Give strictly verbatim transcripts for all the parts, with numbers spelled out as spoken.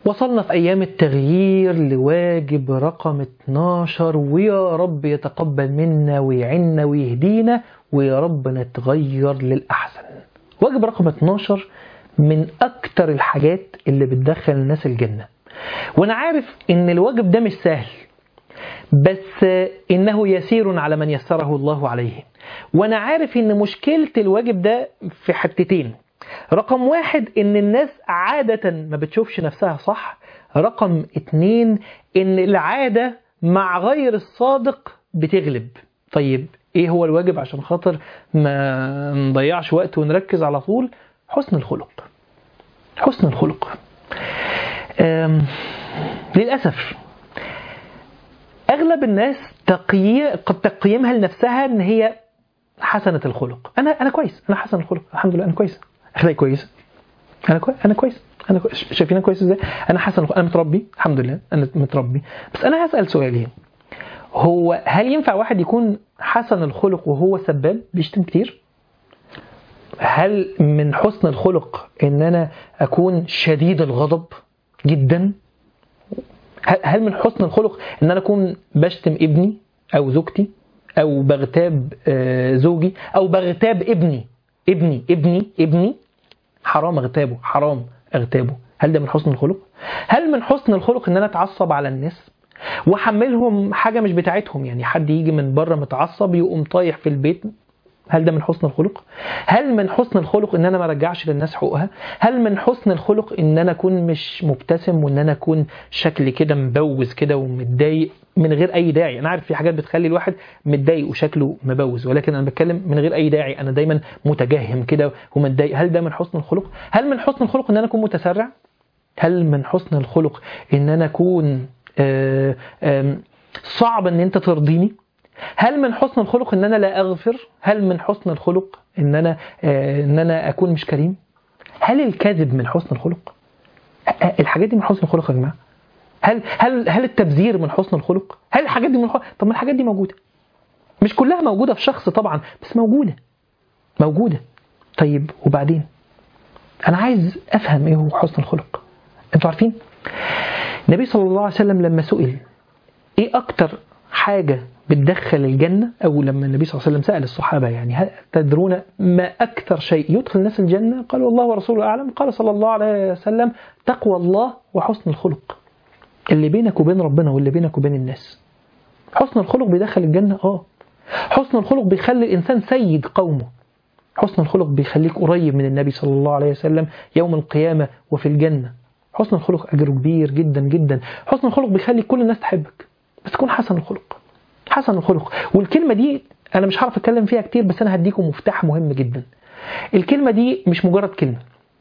وصلنا في أيام التغيير لواجب رقم اتناشر، ويا رب يتقبل منا ويعنا ويهدينا، ويا رب نتغير للأحسن. واجب رقم اتناشر من أكتر الحاجات اللي بتدخل الناس الجنة، وأنا عارف إن الواجب ده مش سهل، بس إنه يسير على من يسره الله عليه. وأنا عارف إن مشكلة الواجب ده في حتتين: رقم واحد إن الناس عادة ما بتشوفش نفسها صح، رقم اتنين إن العادة مع غير الصادق بتغلب. طيب إيه هو الواجب عشان خاطر ما نضيعش وقت ونركز على طول؟ حسن الخلق. حسن الخلق للأسف أغلب الناس تقيي... قد تقييمها لنفسها إن هي حسنة الخلق. أنا أنا كويس، أنا حسن الخلق، الحمد لله، أنا كويس، أخلاقي كويس، أنا كويس، أنا كويس، أنا كويس. شايفين أنا كويس إزاي؟ أنا حسن الخلق، أنا متربي، الحمد لله، أنا متربي. بس أنا هسأل سؤالين: هو هل ينفع واحد يكون حسن الخلق وهو سباب بيشتم كتير؟ هل من حسن الخلق إن أنا أكون شديد الغضب جدا؟ هل من حسن الخلق إن أنا أكون بشتم ابني أو زوجتي أو بغتاب زوجي أو بغتاب ابني ابني ابني ابني حرام اغتابه، حرام اغتابه؟ هل ده من حسن الخلق؟ هل من حسن الخلق إن أنا أتعصب على الناس وحملهم حاجة مش بتاعتهم؟ يعني حد يجي من بره متعصب يقوم طايح في البيت، هل ده من حسن الخلق؟ هل من حسن الخلق ان انا ما رجعش للناس حقوقها؟ هل من حسن الخلق ان انا اكون مش مبتسم وان انا اكون شكلي كده مبوز كده ومتضايق من غير اي داعي؟ انا عارف في حاجات بتخلي الواحد متضايق وشكله مبوز، ولكن انا بتكلم من غير اي داعي، انا دايما متجهم كده ومتضايق. هل ده من حسن الخلق؟ هل من حسن الخلق ان انا اكون متسرع؟ هل من حسن الخلق ان انا اكون آآ آآ صعب ان انت ترضيني؟ هل من حسن الخلق ان انا لا اغفر؟ هل من حسن الخلق ان انا آه ان انا اكون مش كريم؟ هل الكذب من حسن الخلق؟ الحاجات دي من حسن الخلق يا جماعه؟ هل هل هل التبذير من حسن الخلق؟ هل الحاجات دي من الخلق؟ طب ما الحاجات دي موجوده، مش كلها موجوده في شخص طبعا، بس موجوده موجوده. طيب وبعدين انا عايز افهم ايه هو حسن الخلق. انتوا عارفين النبي صلى الله عليه وسلم لما سئل ايه اكتر حاجه بتدخل الجنة، أو لما النبي صلى الله عليه وسلم سأل الصحابة يعني هل تدرون ما أكثر شيء يدخل الناس الجنة؟ قالوا الله ورسوله أعلم. قال صلى الله عليه وسلم تقوى الله وحسن الخلق، اللي بينك وبين ربنا واللي بينك وبين الناس. حسن الخلق بيدخل الجنة. آه حسن الخلق بيخلي الإنسان سيد قومه. حسن الخلق بيخليك قريب من النبي صلى الله عليه وسلم يوم القيامة وفي الجنة. حسن الخلق أجره كبير جدا جدا. حسن الخلق بيخلي كل الناس تحبك، بس تكون حسن الخلق. حسن الخلق، والكلمة دي أنا مش هعرف أتكلم فيها كتير، بس أنا هديكم مفتاح مهم جدا. الكلمة دي مش مجرد كلمة،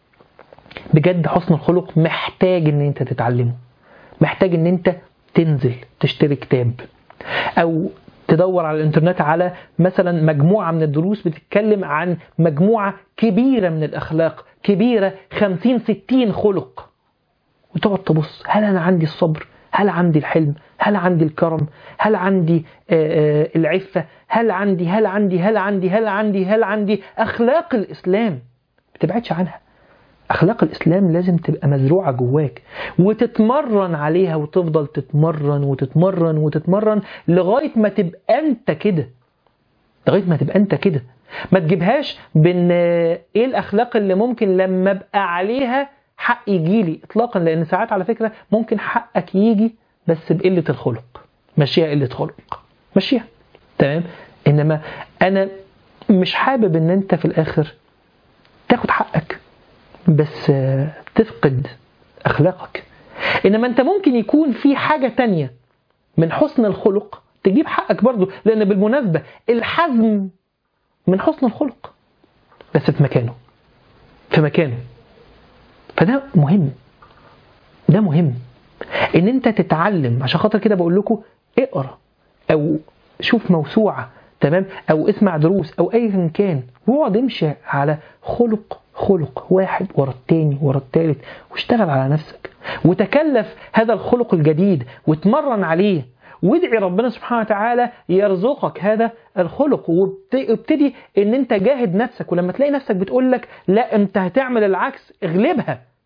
بجد حسن الخلق محتاج إن أنت تتعلمه، محتاج إن أنت تنزل تشتري كتاب أو تدور على الإنترنت على مثلا مجموعة من الدروس بتتكلم عن مجموعة كبيرة من الأخلاق، كبيرة خمسين ستين خلق، وتقعد تبص هل أنا عندي الصبر؟ هل عندي الحلم؟ هل عندي الكرم؟ هل عندي العفة؟ هل عندي هل عندي هل عندي هل عندي هل عندي أخلاق الإسلام؟ ما تبعدش عنها. أخلاق الإسلام لازم تبقى مزروعة جواك وتتمرن عليها، وتفضل تتمرن وتتمرن وتتمرن لغاية ما تبقى أنت كده، لغاية ما تبقى أنت كده. ما تجيبهاش بأن إيه الأخلاق اللي ممكن لما أبقى عليها حق يجيلي إطلاقا، لأن ساعات على فكرة ممكن حقك يجي بس بقلة الخلق. مشيها قلة خلق، مشيها تمام. إنما أنا مش حابب إن أنت في الآخر تاخد حقك بس تفقد أخلاقك. إنما أنت ممكن يكون في حاجة تانية من حسن الخلق تجيب حقك برضو، لأن بالمناسبة الحزم من حسن الخلق بس في مكانه، في مكانه. فده مهم، ده مهم ان انت تتعلم. عشان خاطر كده بقول لكم اقرا او شوف موسوعة تمام، او اسمع دروس او ايا كان، واقعد امشي على خلق خلق واحد ورا التاني ورا التالت، واشتغل على نفسك وتكلف هذا الخلق الجديد واتمرن عليه، وادعي ربنا سبحانه وتعالى يرزقك هذا الخلق، وابتدي ان انت جاهد نفسك. ولما تلاقي نفسك بتقول لك لا انت هتعمل العكس، اغلبها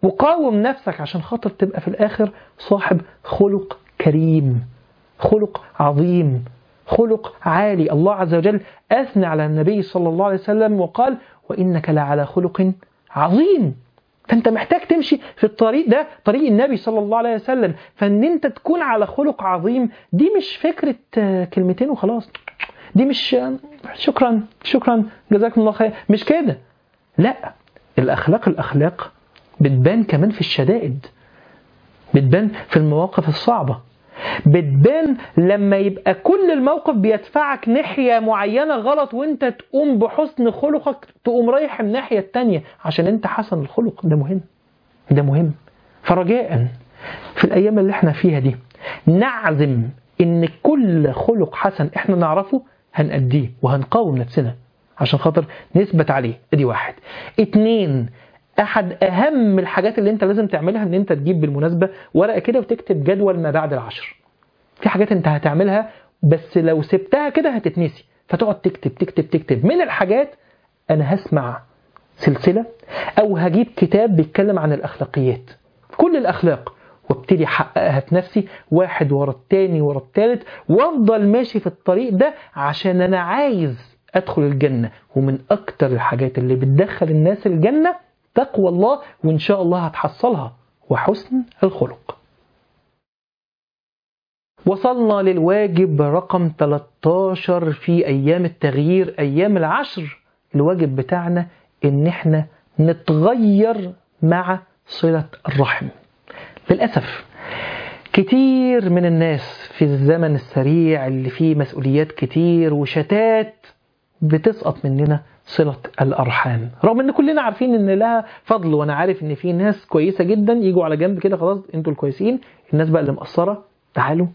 وقاوم نفسك عشان خاطر تبقى في الآخر صاحب خلق كريم، خلق عظيم، خلق عالي. الله عز وجل أثنى على النبي صلى الله عليه وسلم وقال وإنك لعلى خلق عظيم. فأنت محتاج تمشي في الطريق ده، طريق النبي صلى الله عليه وسلم. فأن أنت تكون على خلق عظيم دي مش فكرة كلمتين وخلاص، دي مش شكرا شكرا جزاكم الله خير، مش كده. لا، الأخلاق الأخلاق بتبان كمان في الشدائد، بتبان في المواقف الصعبة، بتبان لما يبقى كل الموقف بيدفعك ناحية معينة غلط وانت تقوم بحسن خلقك تقوم رايح الناحية التانية عشان انت حسن الخلق. ده مهم، ده مهم. فرجاء في الأيام اللي احنا فيها دي نعزم ان كل خلق حسن احنا نعرفه هنأديه وهنقاوم نفسنا عشان خاطر نثبت عليه. ادي واحد. اتنين، احد اهم الحاجات اللي انت لازم تعملها ان انت تجيب بالمناسبة ورقة كده وتكتب جدول ما بعد العشر. في حاجات انت هتعملها بس لو سبتها كده هتتنسي، فتقعد تكتب تكتب تكتب. من الحاجات انا هسمع سلسلة او هجيب كتاب بيتكلم عن الاخلاقيات، كل الاخلاق، وابتدي احققها في نفسي واحد ورا التاني ورا التالت، وافضل ماشي في الطريق ده عشان انا عايز ادخل الجنة. ومن اكتر الحاجات اللي بتدخل الناس الجنة تقوى الله، وإن شاء الله هتحصلها، وحسن الخلق. وصلنا للواجب رقم ثلاثة عشر في أيام التغيير، أيام العشر. الواجب بتاعنا إن إحنا نتغير مع صلة الرحم. للأسف كتير من الناس في الزمن السريع اللي فيه مسؤوليات كتير وشتات بتسقط مننا صلة الأرحام، رغم ان كلنا عارفين ان لها فضل. وانا عارف ان في ناس كويسة جدا يجوا على جنب كده، خلاص انتوا الكويسين. الناس بقى اللي مقصرة تعالوا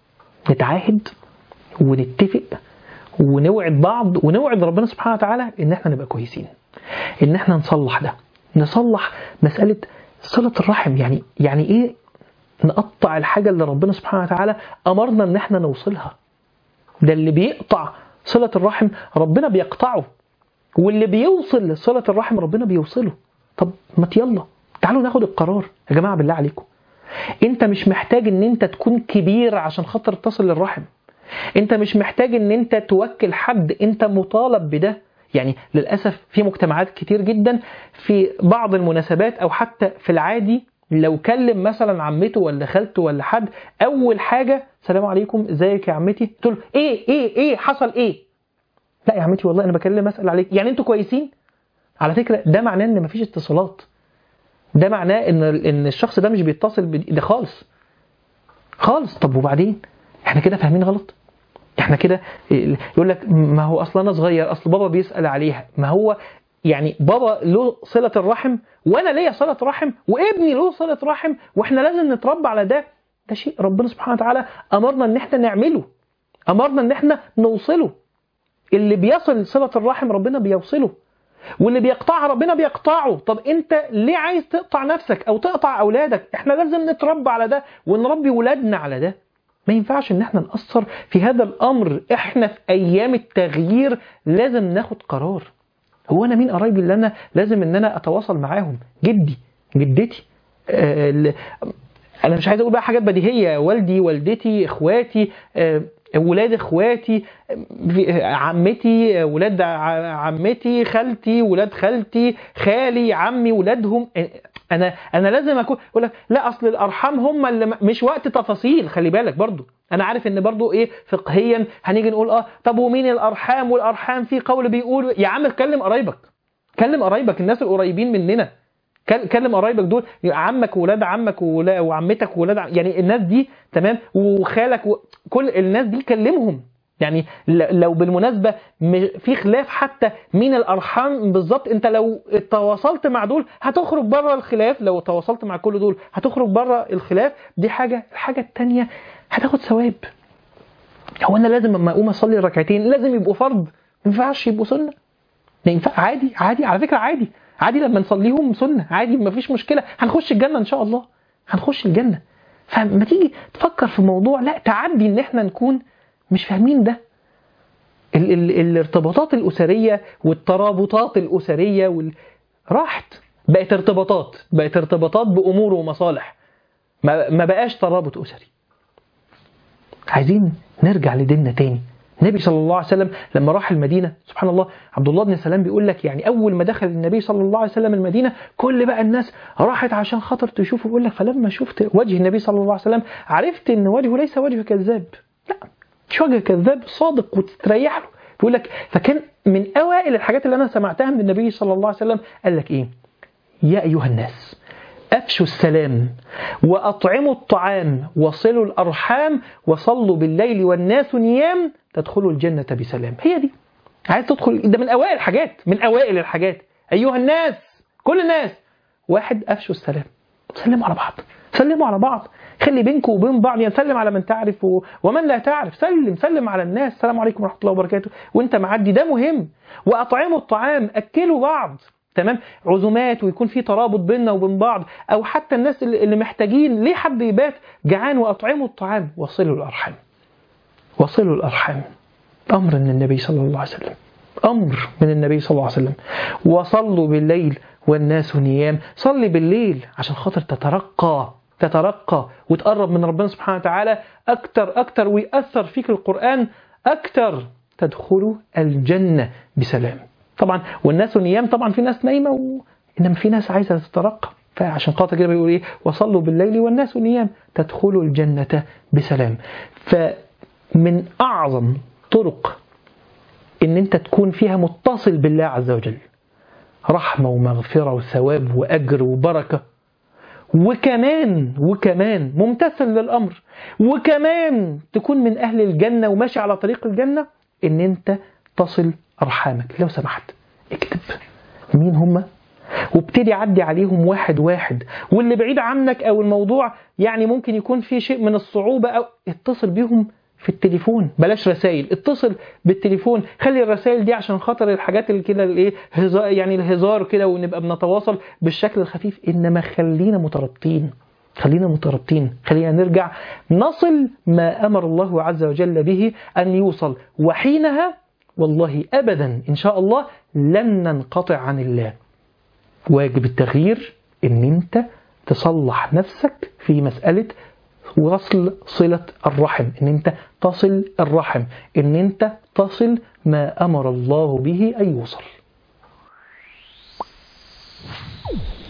نتعاهد ونتفق ونوعد بعض ونوعد ربنا سبحانه وتعالى ان احنا نبقى كويسين، ان احنا نصلح ده، نصلح مسألة صلة الرحم. يعني يعني ايه نقطع الحاجة اللي ربنا سبحانه وتعالى امرنا ان احنا نوصلها؟ ده اللي بيقطع صلة الرحم ربنا بيقطعه، واللي بيوصل لصلة الرحم ربنا بيوصله. طب ما يلا تعالوا ناخد القرار يا جماعة بالله عليكم. انت مش محتاج ان انت تكون كبير عشان خاطر تصل للرحم، انت مش محتاج ان انت توكل حد، انت مطالب بده. يعني للأسف في مجتمعات كتير جدا في بعض المناسبات او حتى في العادي لو كلم مثلا عمته ولا خالته ولا حد، اول حاجة السلام عليكم ازيك يا عمتي، تقول ايه ايه ايه حصل ايه؟ لا يا عمتي والله انا بكلم اسال عليك، يعني انتوا كويسين؟ على فكره ده معناه ان مفيش اتصالات، ده معناه ان ان الشخص ده مش بيتصل ده خالص خالص. طب وبعدين احنا كده فاهمين غلط، احنا كده يقول لك ما هو اصلا انا صغير، اصل بابا بيسال عليها. ما هو يعني بابا له صله الرحم وانا ليا صله رحم وابني له صله رحم، واحنا لازم نتربى على ده. ده شيء ربنا سبحانه وتعالى امرنا ان احنا نعمله، امرنا ان احنا نوصله. اللي بيصل صلة الرحم ربنا بيوصله، واللي بيقطعها ربنا بيقطعه. طب انت ليه عايز تقطع نفسك او تقطع اولادك؟ احنا لازم نتربى على ده ونربي ولادنا على ده. ما ينفعش ان احنا نأثر في هذا الامر. احنا في ايام التغيير لازم ناخد قرار. هو انا مين قرايبي اللي انا لازم ان انا اتواصل معاهم؟ جدي، جدتي، آه انا مش عايز اقول بقى حاجات بديهية، والدي، والدتي، اخواتي، آه ولاد اخواتي، عمتي، ولاد عمتي، خالتي، ولاد خالتي، خالي، عمي، ولادهم. انا انا لازم اكون اقول لك لا اصل الارحام هم اللي مش وقت تفاصيل. خلي بالك برضو، انا عارف ان برضو ايه فقهيا هنيجي نقول اه طب ومين الارحام؟ والارحام في قول بيقول يا عم كلم قرايبك، كلم قرايبك، الناس القريبين مننا، كلم قرايبك دول، عمك وولاد عمك وعمتك وولاد عم... يعني الناس دي تمام، وخالك و... كل الناس دي كلمهم. يعني لو بالمناسبة في خلاف حتى مين الأرحام بالظبط، انت لو تواصلت مع دول هتخرج بره الخلاف، لو تواصلت مع كل دول هتخرج بره الخلاف. دي حاجة. الحاجة التانية هتاخد ثواب. هو انا لازم لما اقوم اصلي ركعتين لازم يبقوا فرض؟ ما ينفعش يبقوا سنة؟ ما ينفع عادي عادي على فكرة، عادي عادي لما نصليهم سنة، عادي ما فيش مشكلة، هنخش الجنة إن شاء الله، هنخش الجنة. فما تيجي تفكر في موضوع لا تعدي إن إحنا نكون مش فاهمين ده. ال ال الارتباطات الأسرية والترابطات الأسرية وال... راحت بقت ارتباطات، بقت ارتباطات بأمور ومصالح، ما بقاش ترابط أسري. عايزين نرجع لديننا تاني. النبي صلى الله عليه وسلم لما راح المدينة، سبحان الله، عبد الله بن سلام بيقول لك يعني أول ما دخل النبي صلى الله عليه وسلم المدينة كل بقى الناس راحت عشان خاطر تشوفه. بيقول لك فلما شفت وجه النبي صلى الله عليه وسلم عرفت إن وجهه ليس وجه كذاب، لا مش وجه كذاب، صادق وتستريح له. بيقول لك فكان من أوائل الحاجات اللي أنا سمعتها من النبي صلى الله عليه وسلم قال لك إيه؟ يا أيها الناس أفشوا السلام وأطعموا الطعام وصلوا الأرحام وصلوا بالليل والناس نيام تدخلوا الجنة بسلام. هي دي عايز تدخل، ده من أوائل الحاجات، من أوائل الحاجات. أيها الناس، كل الناس، واحد أفشوا السلام، سلموا على بعض، سلموا على بعض، خلي بينكم وبين بعض، يعني سلم على من تعرف ومن لا تعرف، سلم سلم على الناس، السلام عليكم ورحمة الله وبركاته وانت معدي، ده مهم. وأطعموا الطعام، أكلوا بعض، تمام، عزومات ويكون في ترابط بيننا وبين بعض، او حتى الناس اللي محتاجين، ليه حد يبات جعان؟ واطعموا الطعام وصلوا الارحام، وصلوا الارحام، امر من النبي صلى الله عليه وسلم، امر من النبي صلى الله عليه وسلم. وصلوا بالليل والناس نيام، صلي بالليل عشان خاطر تترقى، تترقى وتقرب من ربنا سبحانه وتعالى اكتر اكتر، ويأثر فيك القرآن اكتر، تدخلوا الجنة بسلام. طبعا والناس نيام، طبعا في ناس نايمة و... إنما في ناس عايزة تترقى، فعشان خاطر كده بيقول إيه؟ وصلوا بالليل والناس نيام تدخلوا الجنة بسلام. فمن أعظم طرق إن أنت تكون فيها متصل بالله عز وجل، رحمة ومغفرة وثواب وأجر وبركة، وكمان وكمان ممتثل للأمر، وكمان تكون من أهل الجنة وماشي على طريق الجنة، إن أنت تصل أرحامك. لو سمحت اكتب مين هم وابتدي عدي عليهم واحد واحد، واللي بعيد عنك أو الموضوع يعني ممكن يكون فيه شيء من الصعوبة، أو اتصل بيهم في التليفون، بلاش رسائل، اتصل بالتليفون. خلي الرسائل دي عشان خاطر الحاجات اللي كده الايه يعني الهزار كده، ونبقى بنتواصل بالشكل الخفيف، إنما خلينا مترابطين، خلينا مترابطين، خلينا نرجع نصل ما أمر الله عز وجل به أن يوصل، وحينها والله أبدا إن شاء الله لن ننقطع عن الله. واجب التغيير إن أنت تصلح نفسك في مسألة وصل صلة الرحم، إن أنت تصل الرحم، إن أنت تصل ما أمر الله به أن يوصل.